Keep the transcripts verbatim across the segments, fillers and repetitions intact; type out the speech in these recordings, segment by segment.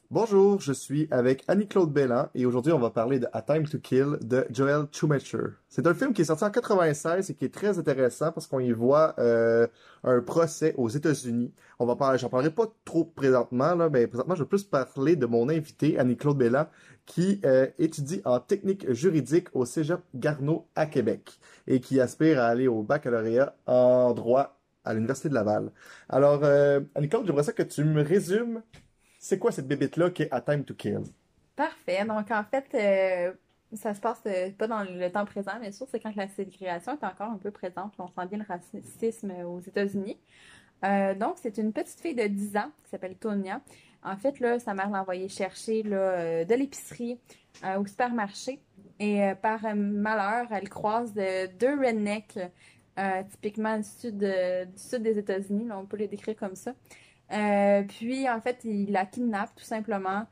Bonjour, je suis avec Annie-Claude Belland et aujourd'hui on va parler de A Time to Kill de Joel Schumacher. C'est un film qui est sorti en quatre-vingt-seize et qui est très intéressant parce qu'on y voit euh, un procès aux États-Unis. On va parler, j'en parlerai pas trop présentement là, mais présentement je vais plus parler de mon invité Annie-Claude Belland qui euh, étudie en technique juridique au Cégep Garneau à Québec et qui aspire à aller au baccalauréat en droit à l'Université de Laval. Alors euh, Annie-Claude, j'aimerais ça que tu me résumes. C'est quoi cette bébête-là qui est A Time to Kill? Parfait. Donc, en fait, euh, ça se passe euh, pas dans le temps présent, bien sûr, c'est quand la ségrégation est encore un peu présente. On sent bien le racisme aux États-Unis. Euh, donc, c'est une petite fille de dix ans qui s'appelle Tonya. En fait, là, sa mère l'a envoyée chercher là, euh, de l'épicerie euh, au supermarché. Et euh, par euh, malheur, elle croise euh, deux rednecks, euh, typiquement du sud, euh, du sud des États-Unis. Là, on peut les décrire comme ça. Euh, puis, en fait, il la kidnappe tout simplement.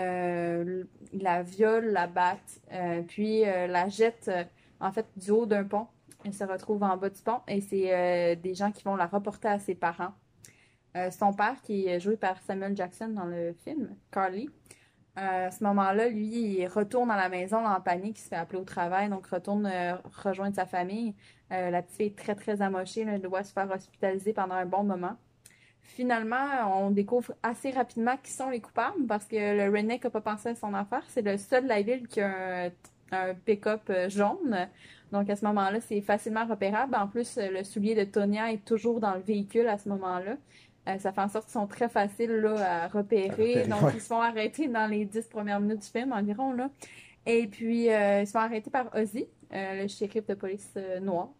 Euh, il la viole, la batte, euh, puis euh, la jette euh, en fait du haut d'un pont. Elle se retrouve en bas du pont et c'est euh, des gens qui vont la reporter à ses parents. Euh, son père, qui est joué par Samuel Jackson dans le film, Carly, euh, à ce moment-là, lui, il retourne à la maison là, en panique, il se fait appeler au travail, donc retourne euh, rejoindre sa famille. Euh, la petite fille est très, très amochée, là, elle doit se faire hospitaliser pendant un bon moment. Finalement, on découvre assez rapidement qui sont les coupables parce que le redneck n'a pas pensé à son affaire. C'est le seul de la ville qui a un, un pick-up euh, jaune. Donc à ce moment-là, c'est facilement repérable. En plus, le soulier de Tonya est toujours dans le véhicule à ce moment-là. Euh, ça fait en sorte qu'ils sont très faciles là, à À repérer. repérer, Donc ouais. ils se font arrêter dans les dix premières minutes du film environ. Là. Et puis, euh, ils se font arrêter par Ozzy, euh, le shérif de police euh, noir.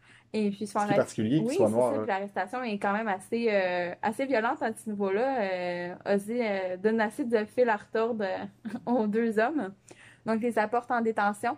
Et puis, ils se font Ce qui est arrêter. particulier, qu'il Oui, soit c'est ça. noir, Puis hein. l'arrestation est quand même assez, euh, assez violente à ce niveau-là. Euh, Ozzy euh, donne assez de fil à retordre euh, aux deux hommes. Donc, ils les apportent en détention.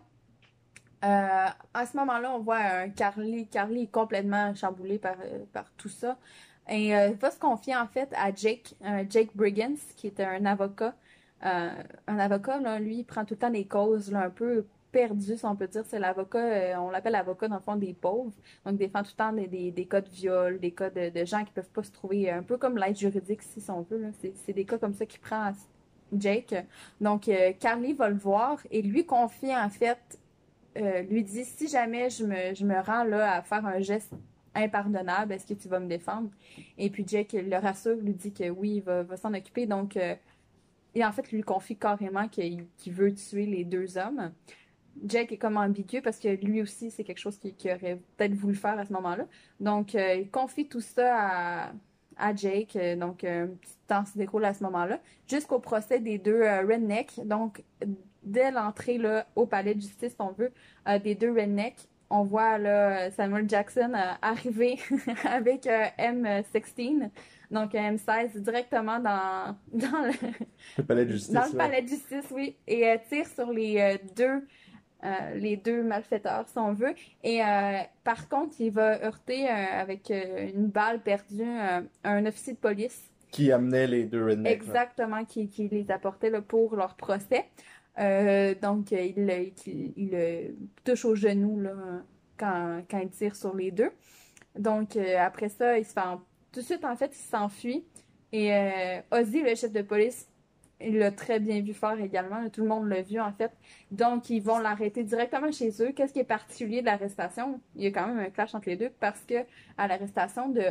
Euh, à ce moment-là, on voit un Carly. Carly est complètement chamboulé par, euh, par tout ça. Et euh, va se confier en fait à Jake, euh, Jake Briggins, qui est un avocat. Euh, un avocat, là, lui, il prend tout le temps des causes là, un peu perdues, si on peut dire. C'est l'avocat, euh, on l'appelle l'avocat dans le fond des pauvres. Donc, il défend tout le temps des, des, des cas de viol, des cas de, de gens qui peuvent pas se trouver, un peu comme l'aide juridique, si on veut. Là. C'est, c'est des cas comme ça qu'il prend à Jake. Donc, euh, Carly va le voir et lui confie en fait euh, lui dit si jamais je me, je me rends là à faire un geste impardonnable, est-ce que tu vas me défendre? Et puis Jake le rassure, lui dit que oui, il va, va s'en occuper. Donc, euh, et en fait, lui confie carrément qu'il qu'il veut tuer les deux hommes. Jake est comme ambigu parce que lui aussi, c'est quelque chose qu'il qu'il aurait peut-être voulu faire à ce moment-là. Donc, euh, il confie tout ça à, à Jake. Euh, Donc, un petit temps se déroule à ce moment-là. Jusqu'au procès des deux euh, rednecks. Donc, dès l'entrée là, au palais de justice, si on veut, euh, des deux rednecks, on voit là, Samuel Jackson euh, arriver avec euh, M seize, donc un M seize directement dans, dans, le, Le palais de dans justice, le ouais. palais de justice, oui, et euh, tire sur les euh, deux euh, les deux malfaiteurs, si on veut. Et euh, par contre, il va heurter euh, avec euh, une balle perdue euh, un officier de police, Qui amenait les deux rednecks, là. exactement, qui, qui les apportait là, pour leur procès. Euh, donc, euh, il, le- il, il le touche au genou là, quand, quand il tire sur les deux. Donc, euh, après ça, il se fait en- tout de suite, en fait, il s'enfuit. Et euh, Ozzy, le chef de police, il l'a très bien vu faire également. Tout le monde l'a vu, en fait. Donc, ils vont l'arrêter directement chez eux. Qu'est-ce qui est particulier de l'arrestation? Il y a quand même un clash entre les deux parce que à l'arrestation de,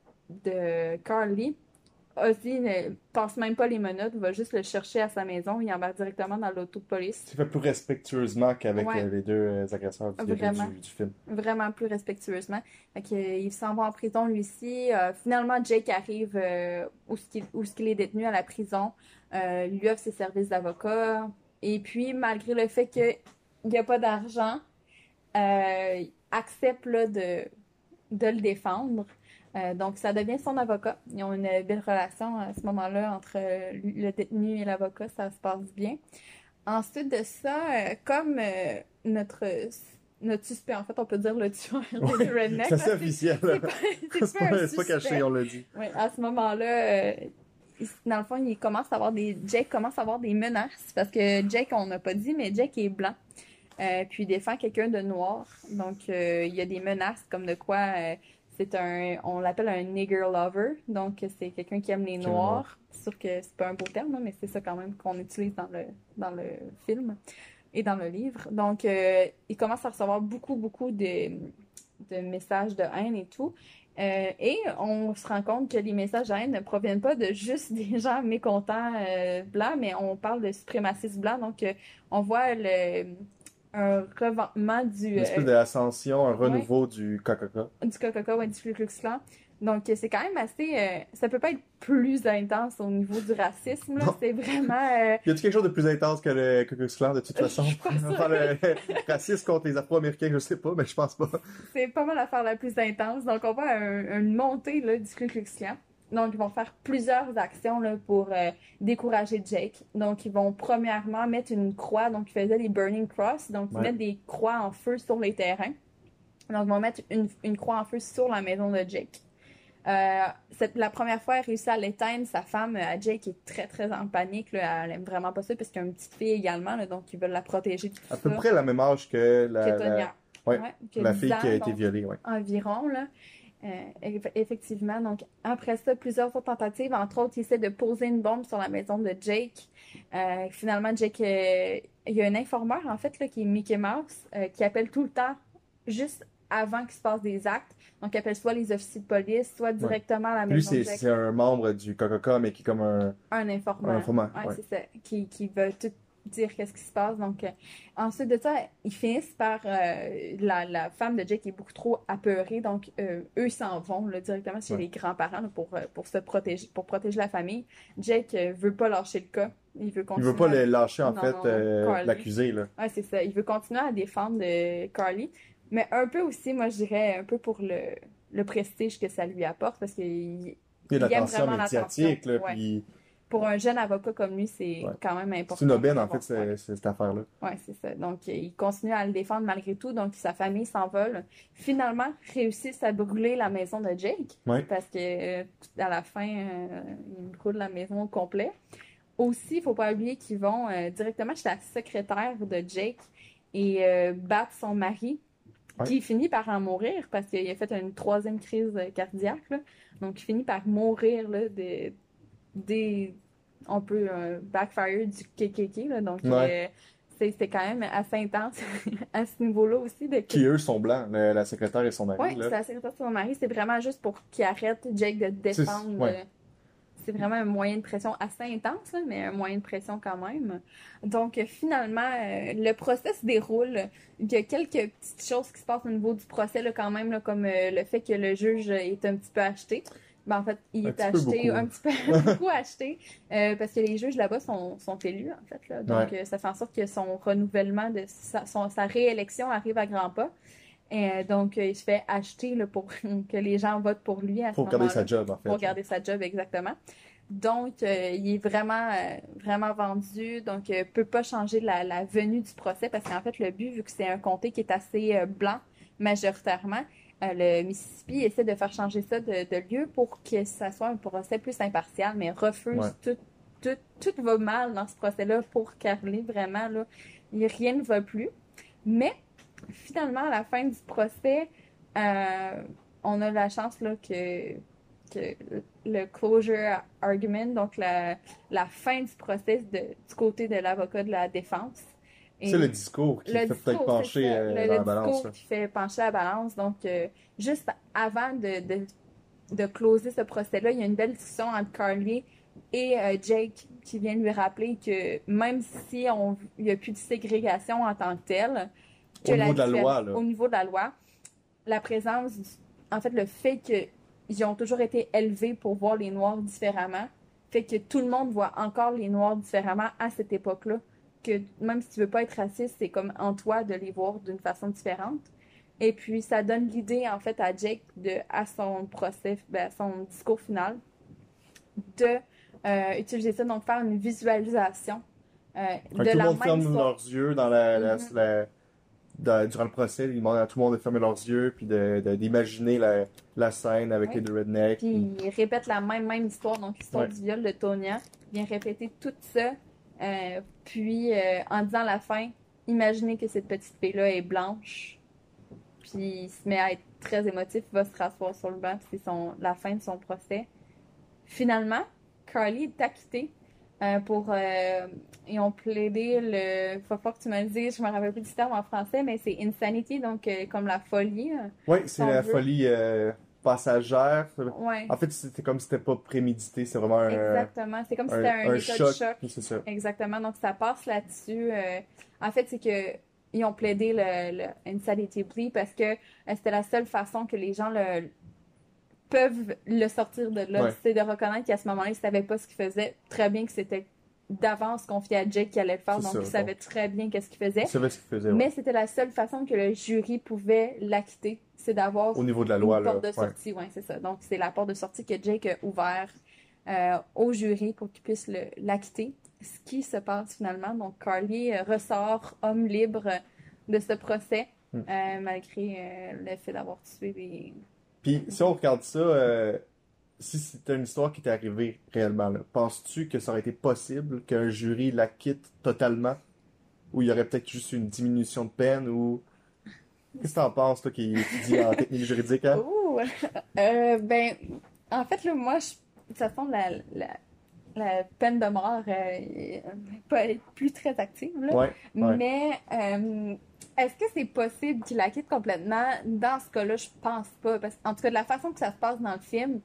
de Carly, Ozzy ne passe même pas les menottes, va juste le chercher à sa maison. Il embarque directement dans l'auto de police. C'est fait plus respectueusement qu'avec Ouais, euh, les deux euh, agresseurs du début vraiment. du, du film. Vraiment plus respectueusement. Fait que, euh, il s'en va en prison lui aussi. Euh, finalement, Jake arrive euh, où ce qu'il où ce qu'il est détenu à la prison, euh, lui offre ses services d'avocat. Et puis, malgré le fait qu'il n'y a pas d'argent, euh, il accepte là, de, de le défendre. Euh, donc, ça devient son avocat. Ils ont une belle relation à ce moment-là entre euh, le détenu et l'avocat. Ça se passe bien. Ensuite de ça, euh, comme euh, notre notre suspect, en fait, on peut dire le tueur des Ouais, c'est rednecks, là, assez c'est officiel, c'est là. pas, c'est C'est pas un pas, c'est pas caché, suspect. on l'a dit. Ouais, à ce moment-là, euh, il- dans le fond, il commence à avoir des, Jake commence à avoir des menaces parce que Jake, on n'a pas dit, mais Jake est blanc. Euh, puis il défend quelqu'un de noir. Donc, euh, il y a des menaces comme de quoi euh, c'est un, on l'appelle un nigger lover, donc c'est quelqu'un qui aime les Qui aime les noirs. C'est sûr que c'est pas un beau terme, là, mais c'est ça quand même qu'on utilise dans le, dans le film et dans le livre. Donc, euh, il commence à recevoir beaucoup, beaucoup de, de messages de haine et tout. Euh, et on se rend compte que les messages de haine ne proviennent pas de juste des gens mécontents euh, blancs, mais on parle de suprémacistes blancs. Donc, euh, on voit le, un revampement du, Une espèce euh, d'ascension, un ouais, renouveau du K K K. du K K K ou du Ku Klux Klan. Donc, euh, c'est quand même assez... euh, ça peut pas être plus intense au niveau du racisme, là. Non. C'est vraiment... euh, Y a-t-il quelque chose de plus intense que le Ku Klux Klan de toute façon? Je suis pas sûre. Enfin, le racisme contre les Afro-Américains, je sais pas, mais je pense pas. c'est pas mal l'affaire la plus intense. Donc, on voit un- une montée là, du Ku Klux Klan. Donc, ils vont faire plusieurs actions là, pour euh, décourager Jake. Donc, ils vont premièrement mettre une croix. Donc, ils faisaient les Burning Cross. Donc, ils Ouais. mettent des croix en feu sur les terrains. Donc, ils vont mettre une, une croix en feu sur la maison de Jake. Euh, cette, la première fois, elle réussit à l'éteindre. Sa femme, euh, Jake, est très, très en panique. Là. Elle aime vraiment pas ça parce qu'il y a une petite fille également. Là, donc, ils veulent la protéger de tout À ça. peu près le même âge que la, Que la, Tonya. ouais, Ouais, que la dix fille ans, qui a été donc, violée. Ouais. environ, là. Euh, eff- effectivement. Donc, après ça, plusieurs autres tentatives. Entre autres, il essaie de poser une bombe sur la maison de Jake. Euh, finalement, Jake, euh, il y a un informeur, en fait, là, qui est Mickey Mouse, euh, qui appelle tout le temps, juste avant qu'il se passe des actes. Donc, il appelle soit les officiers de police, soit directement à la Lui, maison de c'est Jake. c'est un membre du K K K, mais qui est comme un, Un informant. un informant. Ouais, Ouais. c'est ça. Qui, qui veut tout dire qu'est-ce qui se passe. Donc, euh, ensuite de ça, ils finissent par... euh, la, la femme de Jake est beaucoup trop apeurée. Donc, euh, eux s'en vont là, directement chez Ouais. les grands-parents là, pour, euh, pour se protéger, pour protéger la famille. Jake euh, veut pas lâcher le cas. Il veut Il continuer. veut pas à- le lâcher, en Non, fait, non, euh, Carly. l'accuser, là. Ouais, c'est ça. Il veut continuer à défendre euh, Carly. Mais un peu aussi, moi, je dirais, un peu pour le, le prestige que ça lui apporte. Parce qu'il Il y a il aime l'attention vraiment médiatique, l'attention. là, Ouais. puis Pour un jeune avocat comme lui, c'est Ouais. quand même important. c'est une aubaine, en d'avoir- fait, ouais. c'est- c'est- cette affaire-là. Ouais, c'est ça. Donc, euh, il continue à le défendre malgré tout. Donc, sa famille s'envole. Finalement, réussissent à brûler la maison de Jake. Ouais. Parce que, euh, à la fin, euh, ils brûlent la maison au complet. Aussi, il faut pas oublier qu'ils vont euh, directement chez la secrétaire de Jake et euh, battre son mari, Ouais. qui finit par en mourir parce qu'il a fait une troisième crise cardiaque. Là. Donc, il finit par mourir là, de, des... On peut euh, backfire du K K K. Là. Donc, Ouais. euh, c'est- c'était quand même assez intense à ce niveau-là aussi. De... Qui, eux, sont blancs, le- la secrétaire et son mari, Oui, c'est là. la secrétaire de son mari. C'est vraiment juste pour qu'il arrête Jake de défendre. C'est- ouais. euh, C'est vraiment un moyen de pression assez intense, là, mais un moyen de pression quand même. Donc, euh, finalement, euh, le procès se déroule. Il y a quelques petites choses qui se passent au niveau du procès, là, quand même, là, comme euh, le fait que le juge est un petit peu acheté. Ben, en fait, il Un est petit peu acheté, beaucoup. un petit peu beaucoup acheté, euh, parce que les juges là-bas sont, sont élus, en fait. Là. Donc, Ouais. euh, ça fait en sorte que son renouvellement, de sa, son- sa réélection arrive à grands pas. Et, donc, euh, il se fait acheter là, pour que les gens votent pour lui à ce Pour garder moment-là. sa job, en fait. Pour garder sa job, exactement. Donc, euh, il est vraiment, euh, vraiment vendu. Donc, euh, peut pas changer la, la venue du procès parce qu'en fait, le but, vu que c'est un comté qui est assez euh, blanc majoritairement, euh, le Mississippi essaie de faire changer ça de, de lieu pour que ça soit un procès plus impartial, mais refuse Ouais. tout, tout, tout va mal dans ce procès-là pour Carly, vraiment, là. Il- Rien ne va plus. Mais, finalement, à la fin du procès, euh, on a la chance là, que, que le closure argument, donc la, la fin du procès de- du côté de l'avocat de la défense. Et C'est le discours qui le fait discours, peut-être pencher c'est ça, euh, le, dans le la balance. discours là. qui fait pencher la balance. Donc, euh, juste avant de, de, de closer ce procès-là, il y a une belle discussion entre Carly et euh, Jake qui vient lui rappeler que même si on il n'y a plus de ségrégation en tant que telle, que Au niveau de la diffé- loi, là. au niveau de la loi, la présence, du- en fait, le fait qu'ils ont toujours été élevés pour voir les Noirs différemment, fait que tout le monde voit encore les Noirs différemment à cette époque-là. Que même si tu veux pas être raciste, c'est comme en toi de les voir d'une façon différente. Et puis, ça donne l'idée, en fait, à Jake, de, à son procès, ben, à son discours final, de euh, utiliser ça, donc faire une visualisation euh, Fait de que tout le la monde même ferme histoire. leurs yeux dans la, la- Mhm. la- dans- durant le procès. Ils demandent à tout le monde de fermer leurs yeux puis de, de- d'imaginer la, la scène avec Oui. les deux rednecks. Puis il répète la même, même histoire, donc l'histoire Ouais. du viol de Tonya. Il vient répéter tout ça. euh, puis euh, en disant à la fin, imaginez que cette petite fille-là est blanche. Puis il se met à être très émotif, va se rasseoir sur le banc, puis c'est son, la fin de son procès. Finalement, Carly est acquittée euh, pour... Euh, ils ont plaidé le... Faut pas que tu me le dises, je me rappelle plus du terme en français, mais c'est insanity, donc euh, comme la folie. Oui, c'est la veut. folie euh, passagère. Ouais. En fait, c'était comme si c'était pas prémédité, c'est vraiment un... Exactement, c'est comme si un, c'était un, un état choc. de choc. C'est ça. Exactement, donc ça passe là-dessus. Euh, en fait, c'est que ils ont plaidé le, le insanity plea parce que euh, c'était la seule façon que les gens le peuvent le sortir de là. Ouais. C'est de reconnaître qu'à ce moment-là, ils savaient pas ce qu'ils faisaient. Très bien que c'était d'avance confié à Jake qui allait le faire, C'est donc ça, il savait donc. très bien qu'est-ce qu'il faisait. Il savait ce qu'il faisait, ouais. Mais c'était la seule façon que le jury pouvait l'acquitter, c'est d'avoir Au niveau de la une loi, là. porte de sortie. Ouais, c'est ça. Donc c'est la porte de sortie que Jake a ouvert euh, au jury pour qu'il puisse le- l'acquitter. Ce qui se passe finalement. Donc Carly euh, ressort homme libre de ce procès, Mm. euh, malgré euh, le fait d'avoir tué des... Puis, si on regarde ça, euh, si c'était une histoire qui était arrivée réellement, là, penses-tu que ça aurait été possible qu'un jury la quitte totalement? Ou il y aurait peut-être juste une diminution de peine? Ou qu'est-ce que t'en penses, toi, qui étudie en technique juridique, hein? Ouh! Euh, ben, en fait, là, moi, je, de toute façon, la, la, la peine de mort euh, peut être plus très active, là. Ouais, ouais. Mais euh, est-ce que c'est possible qu'il la quitte complètement? Dans ce cas-là, je pense pas. Parce qu'en tout cas, de la façon que ça se passe dans le film,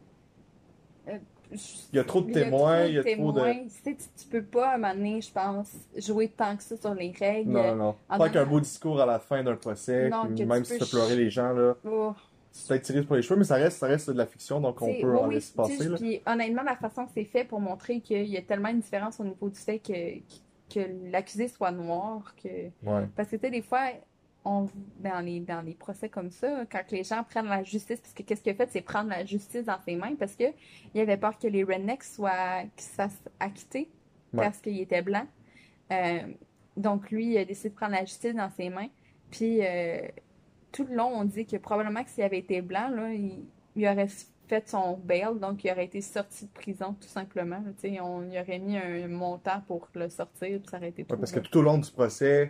euh, je- Il y a trop de il y a témoins, il y a témoins. trop de... Tu sais, tu, tu peux pas, à un moment donné, je pense, jouer tant que ça sur les règles. Non, non, non. En Pas qu'un donnant- beau discours à la fin d'un procès, Non, puis que tu même si peux ça fait pleurer ch- les gens, là, Oh. c'est peut-être tiré pour les cheveux, mais ça reste, ça reste de la fiction, donc on C'est- peut oui, en oui, laisser tu sais, passer, là. puis honnêtement, la façon que c'est fait pour montrer qu'il y a tellement une différence au niveau du fait que, que l'accusé soit noir, que... Ouais. Parce que, tu sais, des fois, on, dans les, dans les procès comme ça, quand les gens prennent la justice, parce que qu'est-ce qu'il a fait, c'est prendre la justice dans ses mains, parce que il avait peur que les rednecks soient, qu'ils se fassent acquitter Ouais. parce qu'il était blanc. Euh, donc, lui, il a décidé de prendre la justice dans ses mains, puis... euh, tout le long, on dit que probablement que s'il avait été blanc, là, il, il aurait fait son bail, donc il aurait été sorti de prison, tout simplement. Tu sais, on y aurait mis un montant pour le sortir, puis ça aurait été Ouais, tout. parce que là. tout au long du procès,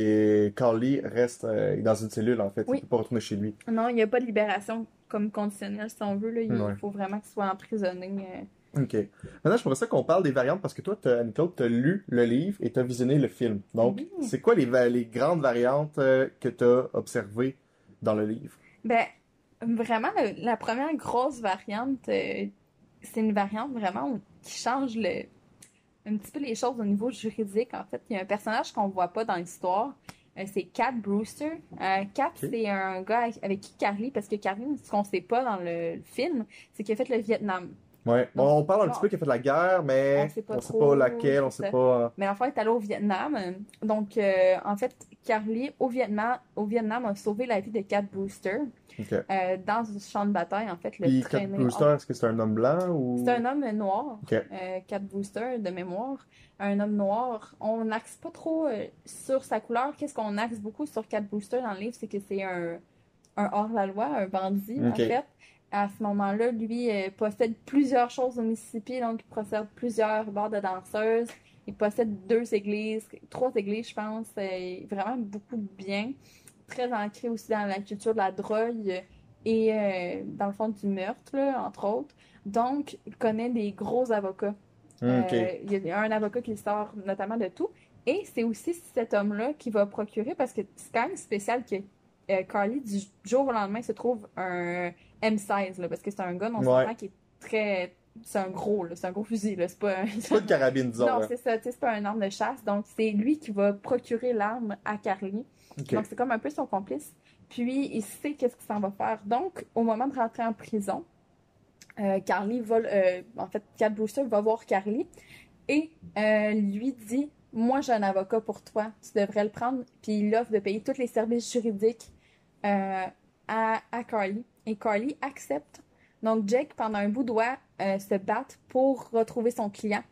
et Carly reste euh, dans une cellule, en fait. Oui. Il peut pas retourner chez lui. Non, il n'y a pas de libération comme conditionnelle, si on veut. Là. Il Ouais. faut vraiment qu'il soit emprisonné. euh. OK. Maintenant, je pourrais ça qu'on parle des variantes, parce que toi, t'as, Anne-Claude, t'as lu le livre et t'as visionné le film. Donc, Oui. c'est quoi les, va- les grandes variantes euh, que t'as observées dans le livre? Ben, vraiment, le- la première grosse variante, euh, c'est une variante vraiment qui change le, un petit peu les choses au niveau juridique. En fait, il y a un personnage qu'on voit pas dans l'histoire. Euh, c'est Cat Brewster. Euh, Cat, Ok. c'est un gars avec, avec qui Carly, parce que Carly, ce qu'on sait pas dans le, le film, c'est qu'il a fait le Vietnam. Ouais. Bon, Donc, on parle un bon, petit peu qu'il a fait de la guerre, mais on sait pas on sait trop, pas laquelle, on c'est sait ça. pas... Mais l'enfant est allé au Vietnam. Donc, euh, en fait, Carly, au Vietnam, au Vietnam, a sauvé la vie de Cat Brewster OK. euh, dans un champ de bataille, en fait. Le Puis, Cat traîner Brewster, hors- est-ce que c'est un homme blanc ou... C'est un homme noir, OK. euh, Cat Brewster, de mémoire. Un homme noir. On n'axe pas trop euh, sur sa couleur. Qu'est-ce qu'on axe beaucoup sur Cat Brewster dans le livre, c'est que c'est un, un hors-la-loi, un bandit, en OK. fait. À ce moment-là, lui euh, possède plusieurs choses au Mississippi, donc il possède plusieurs bars de danseuses. Il possède deux églises, trois églises, je pense. Euh, vraiment beaucoup de biens. Très ancré aussi dans la culture de la drogue et euh, dans le fond du meurtre, là, entre autres. Donc, il connaît des gros avocats. OK. Euh, il y a un avocat qui sort notamment de tout. Et c'est aussi cet homme-là qui va procurer, parce que c'est quand même spécial que euh, Carly, du jour au lendemain, se trouve un M seize, là, parce que c'est un gars, non Ouais. seulement qui est très... C'est un gros, là, c'est un gros fusil, là, c'est pas un... C'est pas une carabine, disons, Non, là. c'est ça, tu sais, c'est pas un arme de chasse. Donc, c'est lui qui va procurer l'arme à Carly. OK. Donc, c'est comme un peu son complice. Puis, il sait qu'est-ce qu'il s'en va faire. Donc, au moment de rentrer en prison, euh, Carly va... euh, en fait, Cat Brewster va voir Carly et euh, lui dit « Moi, j'ai un avocat pour toi. Tu devrais le prendre. » Puis, il offre de payer tous les services juridiques euh, à, à Carly. Et Carly accepte. Donc, Jake, pendant un bout, doit euh, se battre pour retrouver son client.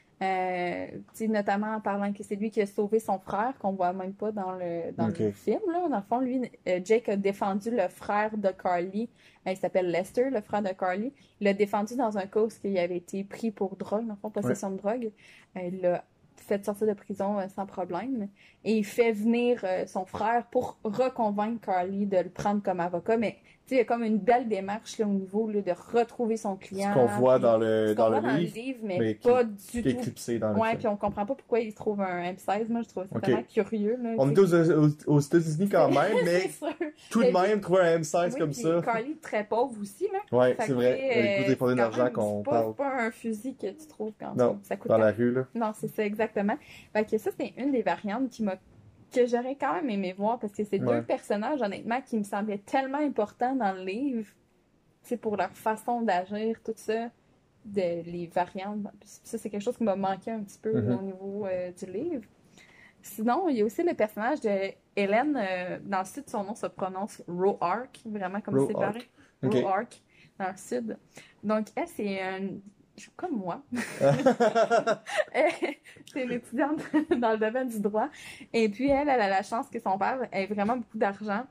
Euh, tu sais, notamment en parlant que c'est lui qui a sauvé son frère, qu'on voit même pas dans le, dans Ok. le film. Là. Dans le fond, lui, euh, Jake a défendu le frère de Carly. Euh, il s'appelle Lester, le frère de Carly. Il l'a défendu dans un cas où il avait été pris pour drogue, dans le fond, possession de drogue. Euh, il l'a fait sortir de prison euh, sans problème. Et il fait venir euh, son frère pour reconvaincre Carly de le prendre comme avocat. Mais sais, il y a comme une belle démarche là, au niveau là, de retrouver son client. Ce qu'on voit puis, dans le, ce dans qu'on le voit dans livre, le livre, mais, mais pas qui, du qui est tout. éclipsé dans le Ouais, film. puis on comprend pas pourquoi il se trouve un M seize. Moi, je trouve ça Ok. vraiment curieux. Là, On tu est sais. aux, aux, aux États-Unis quand même, mais C'est sûr. tout de Mais même, trouver un M seize oui, comme puis ça. Carly, très pauvre aussi, là. Ouais, Fait c'est que, vrai. tu sais, Le goût des euh, fondés c'est quand d'argent même- qu'on c'est pas, parle. c'est pas un fusil que tu trouves quand Non, ça coûte dans tant. la rue, là. Non, c'est ça, exactement. Fait que ça, c'est une des variantes qui m'a que j'aurais quand même aimé voir parce que c'est Ouais. deux personnages, honnêtement, qui me semblaient tellement importants dans le livre, tu sais, pour leur façon d'agir, tout ça, de, les variantes. Puis ça, c'est quelque chose qui m'a manqué un petit peu Mhm. au niveau euh, du livre. Sinon, il y a aussi le personnage de Hélène. Euh, dans le sud, son nom se prononce Roark, vraiment comme Roark. séparé. Ok. Roark, dans le sud. Donc, elle, c'est un... comme moi. C'est une étudiante dans le domaine du droit. Et puis, elle, elle a la chance que son père ait vraiment beaucoup d'argent.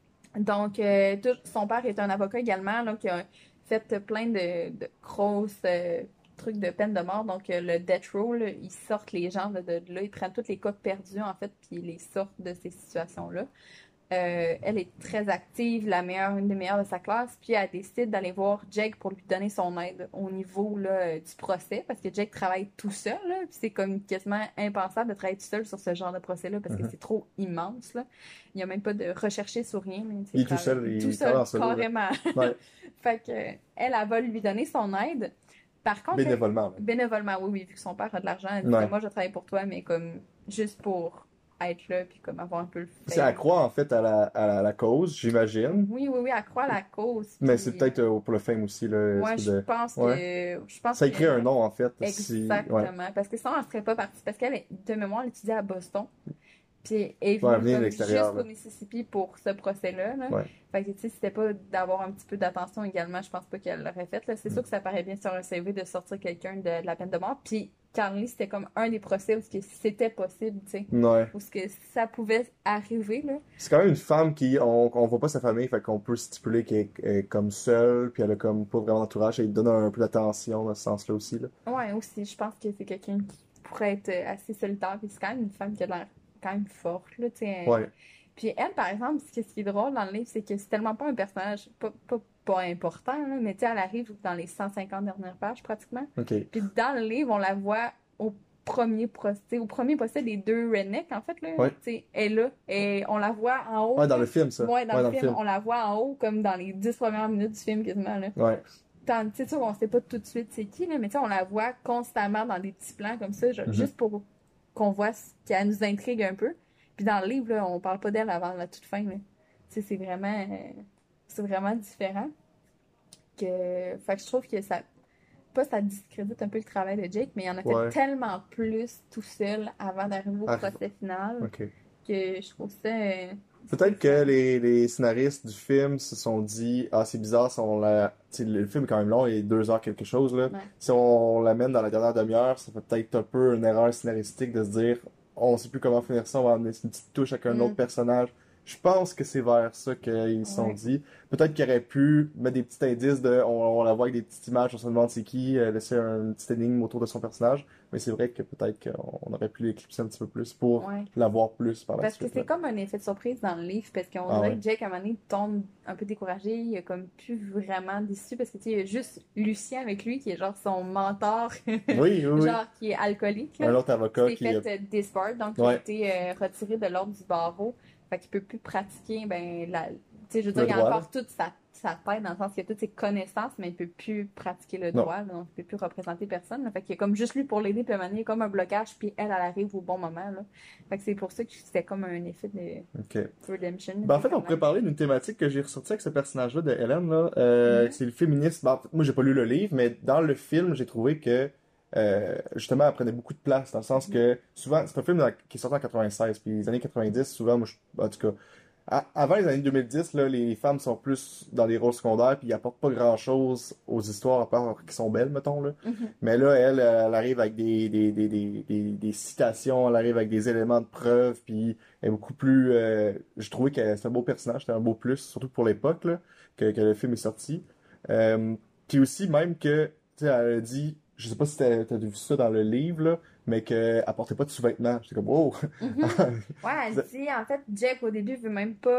Donc, euh, tout, son père est un avocat également, là, qui a fait plein de, de grosses euh, trucs de peine de mort. Donc, euh, le death row, là, ils sortent les gens de, de là, ils prennent tous les cas perdus, en fait, puis ils les sortent de ces situations-là. Euh, elle est très active, la meilleure, une des meilleures de sa classe, puis elle décide d'aller voir Jake pour lui donner son aide au niveau là, du procès, parce que Jake travaille tout seul, là, puis c'est comme quasiment impensable de travailler tout seul sur ce genre de procès-là, parce que Mhm. c'est trop immense, là. Il n'y a même pas de recherché sur rien. Mais, Il est travaille- tout seul, il tout est seul, en solo, là. carrément. Ouais. Fait que, elle, elle va lui donner son aide. Par contre, Bénévolement. là. bénévolement, oui, oui, vu que son père a de l'argent, elle dit Ouais. que moi, je travaille pour toi, mais comme juste pour être là, puis comme avoir un peu le C'est fait. à croire, en fait, à la, à la, la cause, j'imagine. Oui, oui, oui, elle croit à la cause. Mais puis- c'est peut-être euh, pour le fame aussi, là. Ouais, espèce je de- pense que. Ouais. Je pense Ça que- écrit un nom, en fait. si- Exactement. Ouais. Parce que sinon, elle serait pas partie. Parce qu'elle, est- de mémoire, elle étudiait à Boston. Puis elle est Ouais, elle venue venait de comme l'extérieur, jusqu'au là. Mississippi pour ce procès-là. Là. Ouais. Fait que, tu sais, c'était pas d'avoir un petit peu d'attention également, je pense pas qu'elle l'aurait fait. Là. C'est Mm. sûr que ça paraît bien sur un C V de sortir quelqu'un de, de la peine de mort. Puis Carly, c'était comme un des procès où ce que c'était possible, tu sais. Ouais. Où ce que ça pouvait arriver, là. C'est quand même une femme qui, on, on voit pas sa famille, fait qu'on peut stipuler qu'elle est, elle est comme seule, puis elle a comme pas vraiment d'entourage, et il donne un peu d'attention dans ce sens-là aussi, là. Ouais, aussi, je pense que c'est quelqu'un qui pourrait être euh, assez solitaire. Puis c'est quand même une femme qui a l'air quand même forte, là, tu sais. Ouais. Puis elle, par exemple, ce qui ce qui est drôle dans le livre, c'est que c'est tellement pas un personnage, pas, pas, pas important, là, mais tu sais, elle arrive dans les cent cinquante dernières pages, pratiquement. Ok. Puis dans le livre, on la voit au premier procès, au premier procès des deux rednecks, en fait, là. Ouais. Tu sais, elle est là, et on la voit en haut. Ouais, dans là. le film, ça. Ouais, dans, Ouais, le, film, on la voit en haut, comme dans les dix premières minutes du film, quasiment, là. Ouais. Tant- Tu sais, on sait pas tout de suite c'est qui, là, mais tu sais, on la voit constamment dans des petits plans comme ça, genre, Mhm. juste pour qu'on voit ce qu'elle nous intrigue un peu. Puis dans le livre, là, on parle pas d'elle avant la toute fin, là. Tu sais, c'est vraiment, euh, c'est vraiment différent. Que, fait que je trouve que ça, pas ça discrédite un peu le travail de Jake, mais il en a fait Ouais. tellement plus tout seul avant d'arriver au Ah. procès final Ok. que je trouve ça. euh, Peut-être que les, les scénaristes du film se sont dit, ah, c'est bizarre si on la, tu sais, le film est quand même long, il est deux heures quelque chose, là. Ouais. Si on l'amène dans la dernière demi-heure, ça fait peut-être un peu une erreur scénaristique de se dire, on sait plus comment finir ça, on va amener une petite touche avec un Mm. autre personnage. Je pense que c'est vers ça qu'ils se sont Ouais. dit. Peut-être qu'ils auraient pu mettre des petits indices de, on, on la voit avec des petites images, on se demande c'est qui, euh, laisser un petit énigme autour de son personnage. Mais c'est vrai que peut-être qu'on aurait pu l'éclipser un petit peu plus pour Ouais. la voir plus par la Parce que suite. c'est là. comme un effet de surprise dans le livre, parce qu'on Ah dirait ouais. que Jake, à un moment donné, tombe un peu découragé, il est comme plus vraiment déçu, parce que tu sais, il y a juste Lucien avec lui, qui est genre son mentor, Oui, oui, oui. genre qui est alcoolique, là. Un autre avocat Qui qui... s'est fait euh, disbar, donc il a Ouais. été euh, retiré de l'ordre du barreau. Fait qu'il peut plus pratiquer, ben, la... tu sais, je veux Le dire, il a droit, encore toute sa, sa tête, dans le sens qu'il a toutes ses connaissances, mais il peut plus pratiquer le Non. droit, là, donc il peut plus représenter personne, là. Fait qu'il y a comme juste lui pour l'aider, puis à un moment donné, il y a comme un blocage, puis elle, elle arrive au bon moment, là. Fait que c'est pour ça que c'était comme un effet de Ok. redemption. Ben, en fait, on finalement. pourrait parler d'une thématique que j'ai ressortie avec ce personnage-là de Hélène, là. Euh, Mhm. C'est le féminisme. Ben, en fait, moi, j'ai pas lu le livre, mais dans le film, j'ai trouvé que, euh, justement, elle prenait beaucoup de place, dans le sens que, souvent, c'est un film dans- qui est sorti en quatre-vingt-seize, puis les années quatre-vingt-dix, souvent, moi, je- en tout cas, à- avant les années deux mille dix, là, les femmes sont plus dans des rôles secondaires, puis ils apportent pas grand-chose aux histoires, à part qu'ils sont belles, mettons, là. Mhm. Mais là, elle, elle arrive avec des, des, des, des, des, des citations, elle arrive avec des éléments de preuve, puis elle est beaucoup plus... Euh, je trouvais que c'était un beau personnage, c'était un beau plus, surtout pour l'époque, là, que, que le film est sorti. Euh, puis aussi, même que, tu sais, elle a dit, je sais pas si t'as, t'as vu ça dans le livre, là, mais qu'elle portait pas de sous-vêtements. J'étais comme, oh! Mhm. Ouais, elle dit, en fait, Jack, au début, veut même pas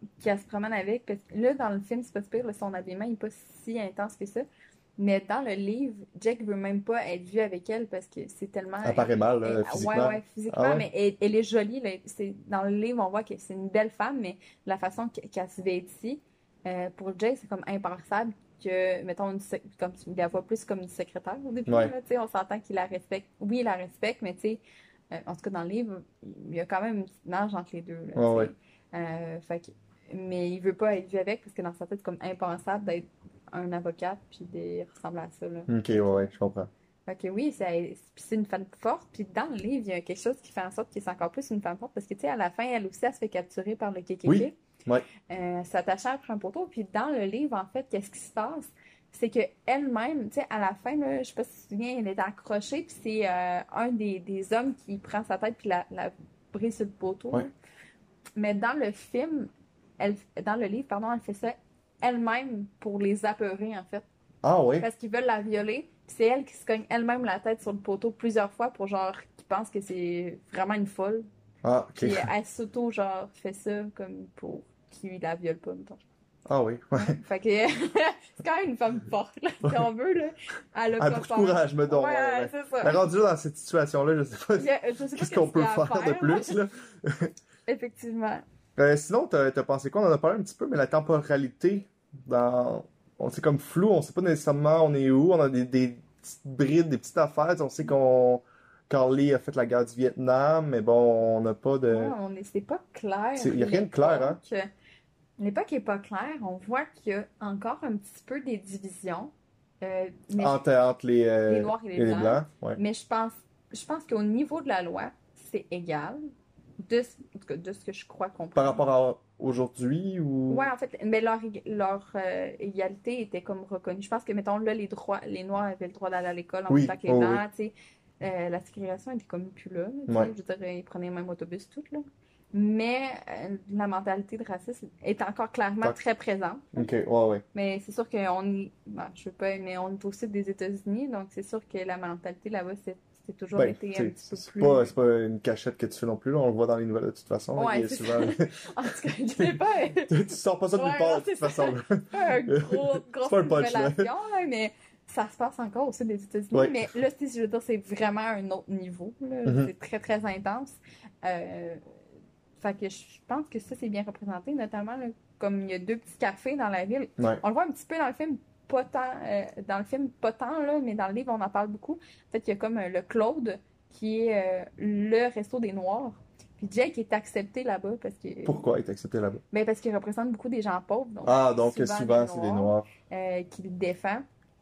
qu'elle se promène avec. Parce que là, dans le film, c'est pas pire, là, son habillement n'est pas si intense que ça. Mais dans le livre, Jake veut même pas être vu avec elle parce que c'est tellement... Elle paraît mal, là, elle- physiquement. Ouais, ouais, physiquement, Ah ouais? mais elle, elle est jolie. Là. C'est, dans le livre, on voit que c'est une belle femme, mais la façon qu'- qu'elle se vêtit, euh, pour Jake, c'est comme impensable que, mettons, une, sec- comme, il la voit plus comme une secrétaire au début. Ouais. Là, tu sais, on s'entend qu'il la respecte. Oui, il la respecte, mais tu sais, euh, en tout cas, dans le livre, il y a quand même une petite marge entre les deux. Là, Ouais, tu sais. Euh, fait que- mais il veut pas être vu avec parce que dans sa tête, c'est comme impensable d'être un avocat puis de ressembler à ça, là. Ok, ouais, ouais, je comprends. Fait que oui, c'est, puis c'est une femme forte. Puis dans le livre, il y a quelque chose qui fait en sorte que c'est encore plus une femme forte parce que, tu sais, à la fin, elle aussi, elle se fait capturer par le K K K. Oui, ouais. Euh, s'attachant après un poteau. Puis dans le livre, en fait, qu'est-ce qui se passe? C'est que elle-même, tu sais, à la fin, là, je sais pas si tu te souviens, elle est accrochée, puis c'est euh, un des, des hommes qui prend sa tête puis la, la brise sur le poteau. Ouais. Là. Mais dans le film, elle, dans le livre, pardon, elle fait ça elle-même pour les apeurer, en fait. Ah ouais? Parce qu'ils veulent la violer. Puis c'est elle qui se cogne elle-même la tête sur le poteau plusieurs fois pour genre qu'ils pensent que c'est vraiment une folle. Ah, ok. Puis elle s'auto genre fait ça comme pour qu'ils la violent pas, mettons. Ah oui, ouais. Fait que c'est quand même une femme forte, là, si on veut, là. Elle a Ah, pas beaucoup de peur. courage, me donne. Ouais, Ouais, ouais. c'est ça. Mais rendu là dans cette situation-là, je sais pas Il y a- je sais pas qu'est-ce qu'on qu'il peut y a à faire de plus, là. Effectivement. Euh, sinon, t'as t'as pensé quoi? On en a parlé un petit peu, mais la temporalité, dans... on sait comme flou, on sait pas nécessairement on est où, on a des, des petites brides, des petites affaires, on sait qu'on Carly a fait la guerre du Vietnam, mais bon, on n'a pas de... Ouais, on est, c'est pas clair. Il n'y a rien de clair, hein? L'époque- L'époque est pas claire. On voit qu'il y a encore un petit peu des divisions. Euh, mais, Entre, entre les, euh, Les noirs et les blancs. ouais. mais je pense, je pense qu'au niveau de la loi, c'est égal. De, ce- en tout cas, de ce que je crois comprendre. Par rapport à aujourd'hui ou... Ouais, en fait, mais leur, ég- leur euh, égalité était comme reconnue. Je pense que, mettons, là, les droits, les Noirs avaient le droit d'aller à l'école en Oui, même temps que les oh, Blancs, tu sais. Euh, la ségrégation était comme plus là, tu sais. Ouais. Je veux dire, ils prenaient le même autobus, tout, là. Mais euh, la mentalité de racisme est encore clairement Ouais. très présente. Ok, ouais, ouais. Mais c'est sûr qu'on y... ben, je veux pas, mais on est aussi des États-Unis, donc c'est sûr que la mentalité là-bas, c'est c'est toujours Ben, été t'sais, un petit peu c'est plus... pas, c'est pas une cachette que tu fais non plus, là. On le voit dans les nouvelles de toute façon. là, Ouais, il y a c'est souvent... En tout cas, je sais pas... tu sors pas ça de nulle Ouais, part, non, de toute c'est ça. façon. là. C'est pas un gros, grosse C'est pas un punch, là. révélation, là, mais ça se passe encore au sud des États-Unis. Ouais. Mais là, tu sais, je veux dire, c'est vraiment un autre niveau. Là. Mhm. C'est très, très intense. Euh, fait que je pense que ça, c'est bien représenté, notamment là, comme il y a deux petits cafés dans la ville. Ouais. On le voit un petit peu dans le film, pas tant, euh, dans le film, pas tant, là, mais dans le livre, on en parle beaucoup. En fait, il y a comme euh, le Claude, qui est euh, le resto des Noirs. Puis Jake est accepté là-bas parce que... Pourquoi être accepté là-bas? Ben parce qu'il représente beaucoup des gens pauvres. Donc Ah, donc souvent souvent, des c'est des Noirs. noirs. euh, qui le défend.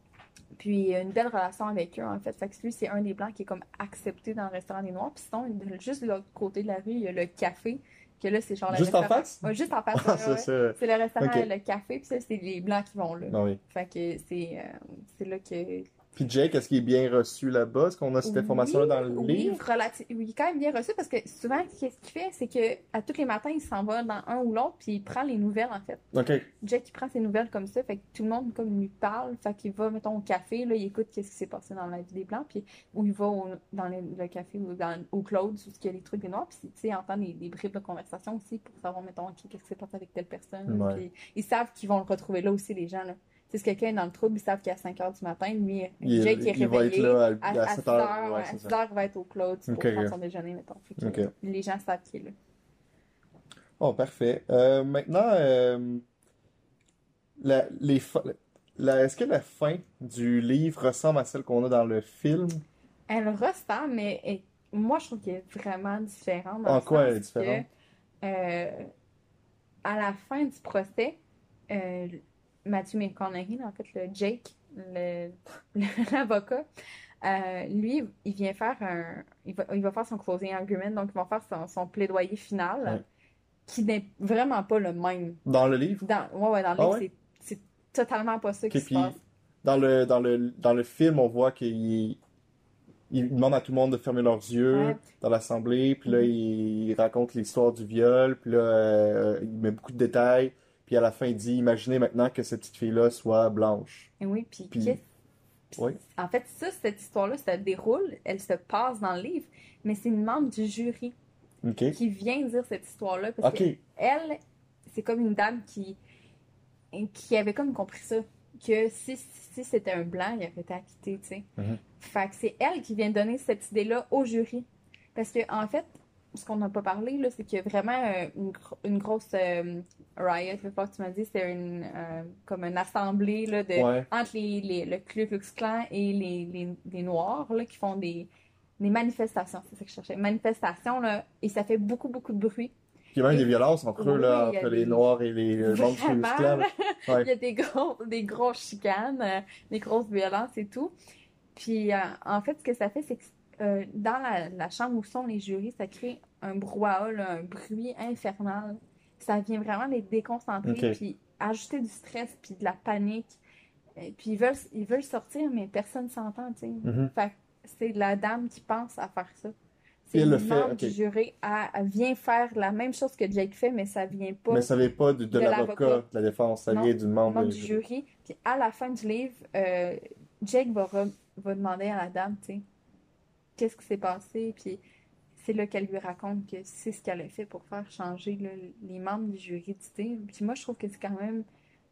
Puis il a une belle relation avec eux, en fait. Fait que lui, c'est un des Blancs qui est comme accepté dans le restaurant des Noirs. Puis sinon, de- juste de l'autre côté de la rue, il y a le café, que là, c'est genre le Juste en restaurant... face? Ouais, juste en face, Ah, ouais, ça, ouais. c'est... C'est le restaurant, Ok. le café, puis ça, c'est les Blancs qui vont là. Ah oui. Fait que c'est euh, c'est là que... Puis Jake, est-ce qu'il est bien reçu là-bas? Est-ce qu'on a cette information-là dans le oui, livre? relati- oui, il est quand même bien reçu parce que souvent, qu'est-ce qu'il fait, c'est que à tous les matins, il s'en va dans un ou l'autre, puis il prend les nouvelles, en fait. OK. Jack, il prend ses nouvelles comme ça, fait que tout le monde, comme, lui parle, fait qu'il va, mettons, au café, là, il écoute qu'est-ce qui s'est passé dans la vie des Blancs, puis ou il va au, dans le, le café ou dans, au Claude, où il y a les trucs des Noirs, puis, tu sais, il entend des, des bribes de conversation aussi pour savoir, mettons, OK, qu'est-ce qui s'est passé avec telle personne, Ouais. puis ils savent qu'ils vont le retrouver là aussi, les gens, là. Tu sais, si quelqu'un est dans le trouble, ils savent qu'à cinq heures du matin, lui, Il, Jake est il va être réveillé. là à, À, à sept heures. Ouais, à c'est six ça. heures, il va être au Claude pour Ok. prendre son déjeuner, mettons. Fait que, Ok. les gens savent qu'il est là. Oh, parfait. Euh, maintenant, euh, la, les fa- la- est-ce que la fin du livre ressemble à celle qu'on a dans le film? Elle ressemble, mais elle- moi, je trouve qu'elle est vraiment différente. Dans En le quoi sens elle est différente? que, euh, à la fin du procès, euh, Matthew McConaughey, en fait, le Jake, le- l'avocat, euh, lui, il vient faire un... Il va, il va faire son closing argument, donc il va faire son, son plaidoyer final, Ouais. qui n'est vraiment pas le même. Dans le livre? Dans, ouais, ouais, dans le Ah livre, ouais? c'est c'est totalement pas ça qui Ok, se puis passe. dans le, dans le, dans le film, on voit qu'il il demande à tout le monde de fermer leurs yeux Ouais. dans l'assemblée, puis là, Mhm. il raconte l'histoire du viol, puis là, euh, il met beaucoup de détails, puis à la fin, il dit, imaginez maintenant que cette petite fille-là soit blanche. Et oui, puis Puis- qu'est-ce- Oui. En fait, ça, cette histoire-là, ça déroule, elle se passe dans le livre, mais c'est une membre du jury OK. qui vient dire cette histoire-là parce OK. que elle, c'est comme une dame qui, qui avait comme compris ça. Que si, si c'était un blanc, il aurait été acquitté, tu sais. Mm-hmm. Fait que c'est elle qui vient donner cette idée-là au jury. Parce que, en fait, ce qu'on n'a pas parlé, là, c'est qu'il y a vraiment euh, une, une grosse euh, riot, je crois que tu m'as dit, c'était une, euh, comme une assemblée là, de, Ouais. entre les, les, le Ku Klux Klan et les, les, les Noirs là, qui font des, des manifestations, c'est ça que je cherchais. Manifestations, là, et ça fait beaucoup, beaucoup de bruit. Puis il y a même Et, des violences entre eux, oui, là, il y a entre des- les Noirs et les le monde du Vraiment, clan. là. Ouais. Il y a des, gros, des grosses chicanes, euh, des grosses violences et tout. Puis, euh, en fait, ce que ça fait, c'est que euh, dans la, la chambre où sont les jurys, ça crée un brouhaha, là, un bruit infernal. Ça vient vraiment les déconcentrer, Ok. puis ajouter du stress, puis de la panique. Euh, puis ils veulent, ils veulent sortir, mais personne s'entend, tu sais. Mhm. Fait que c'est la dame qui pense à faire ça. Puis C'est elle le une fait, membre ok. du jury, elle, elle vient faire la même chose que Jake fait, mais ça vient pas Mais ça vient pas de, de de l'avocat l'avocat. de la défense, ça Non, vient du membre membre du du jury. jury. Puis à la fin du livre, euh, Jake va, re- va demander à la dame, tu sais, qu'est-ce qui s'est passé. Puis c'est là qu'elle lui raconte que c'est ce qu'elle a fait pour faire changer là, les membres du jury d'idée. Puis moi, je trouve que c'est quand même.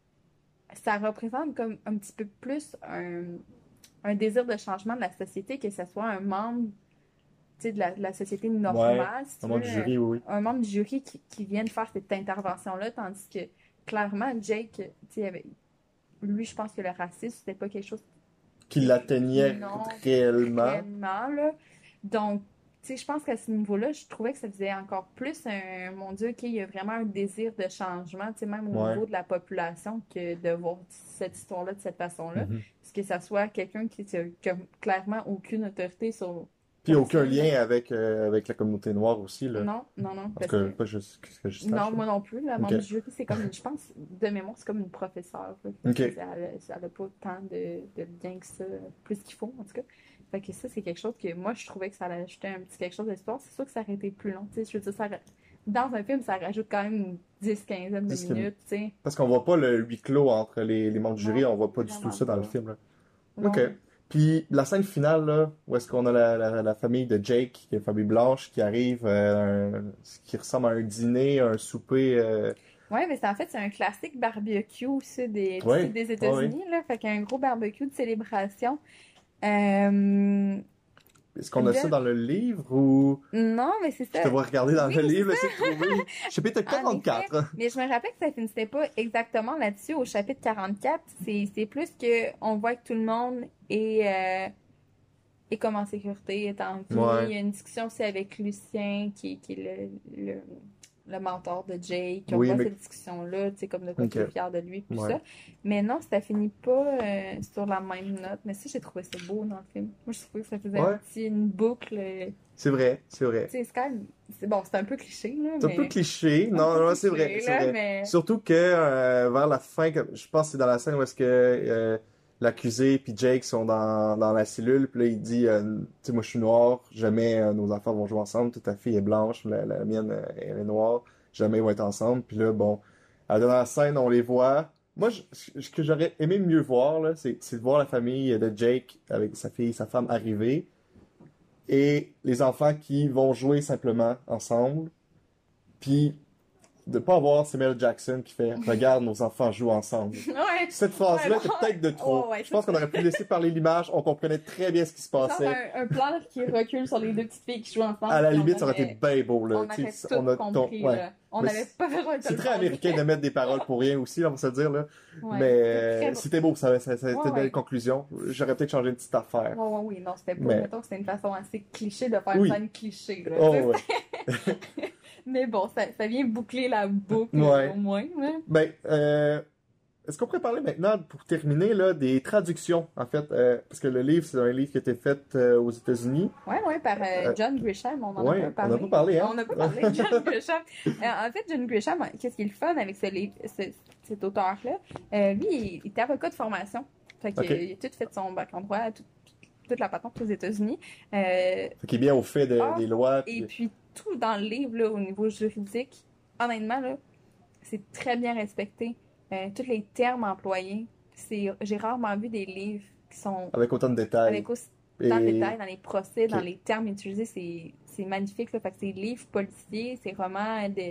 Ça représente comme un petit peu plus un, un désir de changement de la société, que ce soit un membre tu sais, de la, de la société normale, si tu Un membre veux, du jury, oui, oui. un membre du jury qui, qui vienne faire cette intervention-là, tandis que clairement, Jake, tu sais, avait- lui, je pense que le racisme, c'était pas quelque chose Qui l'atteignait non, réellement. réellement, là. Donc, tu sais, je pense qu'à ce niveau-là, je trouvais que ça faisait encore plus un, mon Dieu, qu'il y a vraiment un désir de changement, tu sais, même au Ouais. niveau de la population, que de voir cette histoire-là de cette façon-là. Mhm. Parce que ça soit quelqu'un qui n'a clairement aucune autorité sur Puis aucun personne. lien avec, euh, avec la communauté noire aussi, là. Non, non, non. En tout Parce cas, que... pas juste que, que je sache. Non, là. moi non plus. La Ok. membre du jury, c'est comme, une- je pense, de mémoire, c'est comme une professeure. Là, parce Ok. que ça n'a pas tant de, de lien que ça, plus qu'il faut, en tout cas. Fait que ça, c'est quelque chose que moi, je trouvais que ça allait ajouter un petit quelque chose d'histoire. C'est sûr que ça aurait été plus long. Tu sais, je veux dire, ça, ra- dans un film, ça rajoute quand même une dix quinzaine de dix, quinze. minutes. Tu sais. Parce qu'on voit pas le huis clos entre les, les membres du jury, Non, on voit pas du vraiment tout ça dans le pas. film, là. Non. Ok. Puis la scène finale, là, où est-ce qu'on a la, la, la famille de Jake, qui est la famille blanche, qui arrive, euh, un- ce qui ressemble à un dîner, un souper. euh, Ouais, mais c'est en fait, c'est un classique barbecue aussi des, du Ouais, sud des ouais, États-Unis. Là, fait qu'un gros barbecue de célébration. Euh, Est-ce qu'on a Là- ça dans le livre ou Non, mais c'est je ça. te vois regarder dans Oui, le c'est livre, essayer de trouver. Chapitre En quarante-quatre. effet, mais je me rappelle que ça finissait pas exactement là-dessus au chapitre quarante-quatre. C'est, c'est plus que on voit que tout le monde est, euh, est comme en sécurité, est en vie. Ouais. Il y a une discussion aussi avec Lucien, qui, qui est le, le, le mentor de Jake. On Oui, voit mais- cette discussion-là, tu sais, comme de quoi Ok. tu es fier de lui, puis Ouais. ça. Mais non, ça finit pas euh, sur la même note. Mais ça, j'ai trouvé ça beau dans le film. Moi, je trouvais que ça faisait Ouais. un petit, une boucle. euh, C'est vrai, c'est vrai. Tu sais, c'est quand même... C'est, bon, c'est un peu cliché, là, C'est un mais... peu cliché. Un Non, peu non, c'est cliché, vrai, c'est là, vrai. mais- Surtout que euh, vers la fin, comme- je pense que c'est dans la scène où est-ce que euh, l'accusé puis Jake sont dans, dans la cellule, puis là il dit, euh, tu sais, moi je suis noir, jamais euh, nos enfants vont jouer ensemble, toute ta fille est blanche, la, la mienne euh, elle est noire, jamais ils vont être ensemble. Puis là, bon, à la dernière scène, on les voit. Moi, je- ce que j'aurais aimé mieux voir, là, c'est c'est de voir la famille de Jake avec sa fille et sa femme arriver, et les enfants qui vont jouer simplement ensemble. Puis de pas avoir Samuel Jackson qui fait regarde nos enfants jouent ensemble. Ouais. Cette phrase-là Ouais, était non. peut-être de trop. Oh, ouais, Je pense qu'on aurait pu laisser parler l'image, on comprenait très bien ce qui se Genre passait. un, un plan qui recule sur les deux petites filles qui jouent ensemble. À la puis on limite, ça aurait aurait- été bien beau là. On Tu aurait sais, tout on a compris, ton- ouais. là. On Mais n'avait pas besoin de C'est le très faire. américain de mettre des paroles pour rien aussi, là, on va se le dire là. Ouais. Mais Très euh, bon. c'était beau, ça, ça, ça a été Ouais, une belle ouais. conclusion. J'aurais peut-être changé une petite affaire. Ouais, ouais, oui, non, c'était pas, Mais- mettons que c'était une façon assez cliché de faire Oui. une scène cliché, là. Oh tu sais. ouais. Mais bon, ça, ça vient boucler la boucle, Ouais. au moins, là. Ben, euh, est-ce qu'on pourrait parler maintenant, pour terminer, là, des traductions, en fait, euh, parce que le livre, c'est un livre qui a été fait euh, aux États-Unis. Ouais, ouais, par euh, Euh, John Grisham, on en ouais, a pas parlé. on n'a pas parlé, hein? On n'a pas parlé de John Grisham. Euh, en fait, John Grisham, qu'est-ce qui est le fun avec ce livre, ce- cet auteur-là? Euh, lui, il, il est avocat de formation. Fait qu'il Ok. il a tout fait son bac en droit, tout- toute la patente aux États-Unis. Euh, Fait qu'il est bien au fait de- Ah, des lois. et puis- puis, tout dans le livre, là, au niveau juridique, honnêtement, là, c'est très bien respecté. Euh, tous les termes employés, c'est, j'ai rarement vu des livres qui sont Avec autant de détails. avec aussi dans le Et- détail, dans les procès, dans Ok. les termes utilisés, c'est, c'est magnifique. Là. Fait que c'est livres policiers, c'est romans de, tu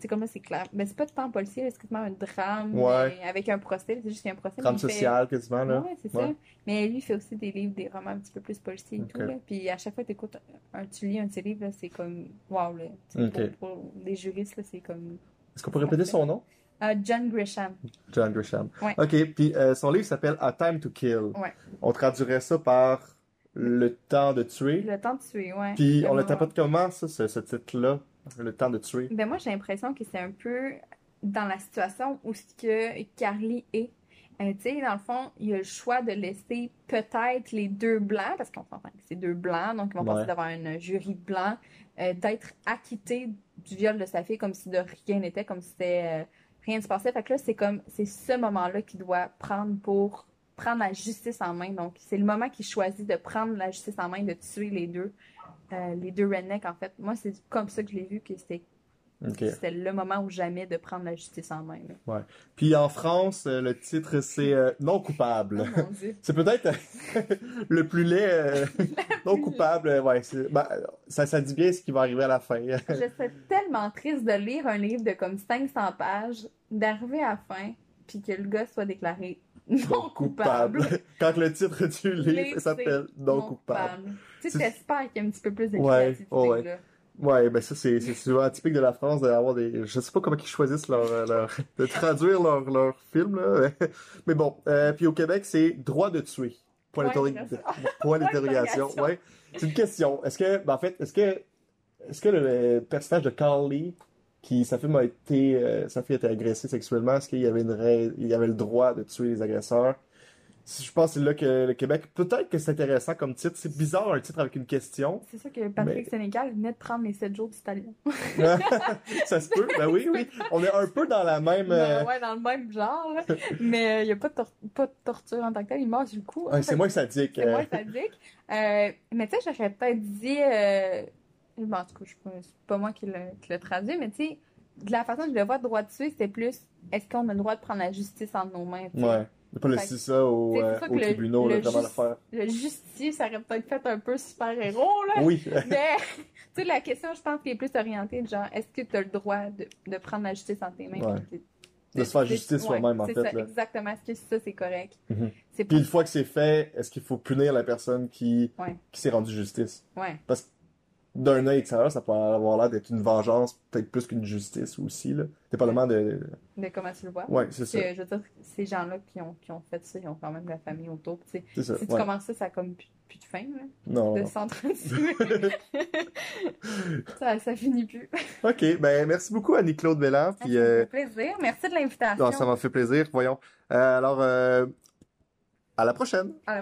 c'est comme là, c'est clair. Mais c'est pas tant policier, c'est quasiment un drame, Ouais. mais avec un procès. C'est juste qu'il y a un procès. Trame mais il fait- sociale, quasiment, là. Ouais, c'est Ouais. ça. Mais lui, il fait aussi des livres, des romans un petit peu plus policiers et Ok. tout, là. Puis à chaque fois que t'écoutes un, tu lis un de ses livres, là, c'est comme, wow, là. Tu sais, Ok. Pour, pour les juristes, là, c'est comme... Est-ce qu'on peut répéter son nom? Euh, John Grisham. John Grisham. Ouais. OK, puis euh, son livre s'appelle A Time to Kill. Ouais. On traduirait ça par Le temps de tuer. Le temps de tuer, ouais. Puis on Vraiment. l'interprète comment, ça, ce, ce titre-là? Le temps de tuer. Ben moi, j'ai l'impression que c'est un peu dans la situation où ce que Carly est. Euh, tu sais, dans le fond, il y a le choix de laisser peut-être les deux blancs, parce qu'on s'entend que c'est deux blancs, donc ils vont Ouais. passer devant un jury blanc, euh, d'être acquittés du viol de sa fille comme si de rien n'était, comme si c'était, euh, rien ne se passait. Fait que là, c'est comme, c'est ce moment-là qu'il doit prendre pour prendre la justice en main. Donc, c'est le moment qu'il choisit de prendre la justice en main, de tuer les deux, euh, les deux rednecks, en fait. Moi, c'est comme ça que je l'ai vu, que c'était OK. c'était le moment ou jamais de prendre la justice en main. Là. Puis en France, euh, le titre, c'est euh, Non coupable. Oh mon Dieu. C'est peut-être le plus laid. euh, non coupable, euh, ouais. c'est- ben, ça, ça dit bien ce qui va arriver à la fin. Je serais tellement triste de lire un livre de comme cinq cents pages, d'arriver à la fin, puis que le gars soit déclaré non coupable. Quand le titre du livre Livre, s'appelle c'est Non coupable. Tu sais, C'est- j'espère qu'il y a un petit peu plus de Ouais, créativité. oh ouais. Là. Ouais, ben ça, c'est c'est souvent typique de la France d'avoir des... Je sais pas comment ils choisissent leur, euh, leur... de traduire leur, leur film, là. Mais bon, euh, puis au Québec, c'est droit de tuer. Point Ouais, d'interro- c'est ça. Point d'interrogation. d'interrogation. Ouais. C'est une question. Est-ce que, ben en fait, est-ce que, est-ce que le personnage de Carly, qui, sa fille a été, euh, sa fille a été agressée sexuellement, est-ce qu'il y avait une rai- il y avait le droit de tuer les agresseurs? Je pense que c'est là que le Québec, peut-être que c'est intéressant comme titre. C'est bizarre un titre avec une question. C'est ça que Patrick Mais- Sénécal venait de prendre les sept jours d'italien. Ça se peut, ben oui, oui. On est un peu dans la même. euh, Ouais, dans le même genre. là. Mais il n'y a pas de, tor- pas de torture en tant que tel. Il meurt sur le coup. hein. ouais, c'est moins sadique. C'est euh, moins sadique. Euh, mais tu sais, j'aurais peut-être dit. Euh... Bon, en tout cas, je sais pas- c'est pas moi qui l'ai qui l'ai traduit, mais tu sais, de la façon que je le vois, droit de tuer, c'était plus est-ce qu'on a le droit de prendre la justice entre nos mains? tu sais? Ouais. On peut Fait laisser ça au, c'est pour euh, ça que au le- tribunal, le là, comment le juste- faire. Le justicier, ça aurait peut-être fait un peu super-héros, là. Oui. Mais, tu sais, la question, je pense qu'elle est plus orientée, genre, est-ce que tu as le droit de, de prendre la justice entre tes mains? Ouais. Puis De se faire c'est- justice ouais, soi-même, en c'est fait, ça, là. exactement. Est-ce que ça, c'est correct? Mhm. C'est Puis pas... une fois que c'est fait, est-ce qu'il faut punir la personne qui, Ouais. qui s'est rendue justice? Ouais. Parce que d'un œil extérieur, ça peut avoir l'air d'être une vengeance, peut-être plus qu'une justice aussi, là. Dépendamment de... De comment tu le vois? Ouais, c'est ça. Puis, euh, je veux dire, ces gens-là qui ont, qui ont fait ça, ils ont quand même de la famille autour. Tu sais, C'est ça, si tu ouais. commences ça, ça a comme plus, plus de fin, là, Non, de non. s'entretuer. ça, ça finit plus. OK, ben merci beaucoup Annie-Claude Belland. Ça Puis, me euh, fait plaisir. Merci de l'invitation. ah, ça m'a fait plaisir. Voyons. Euh, alors, euh, à la prochaine.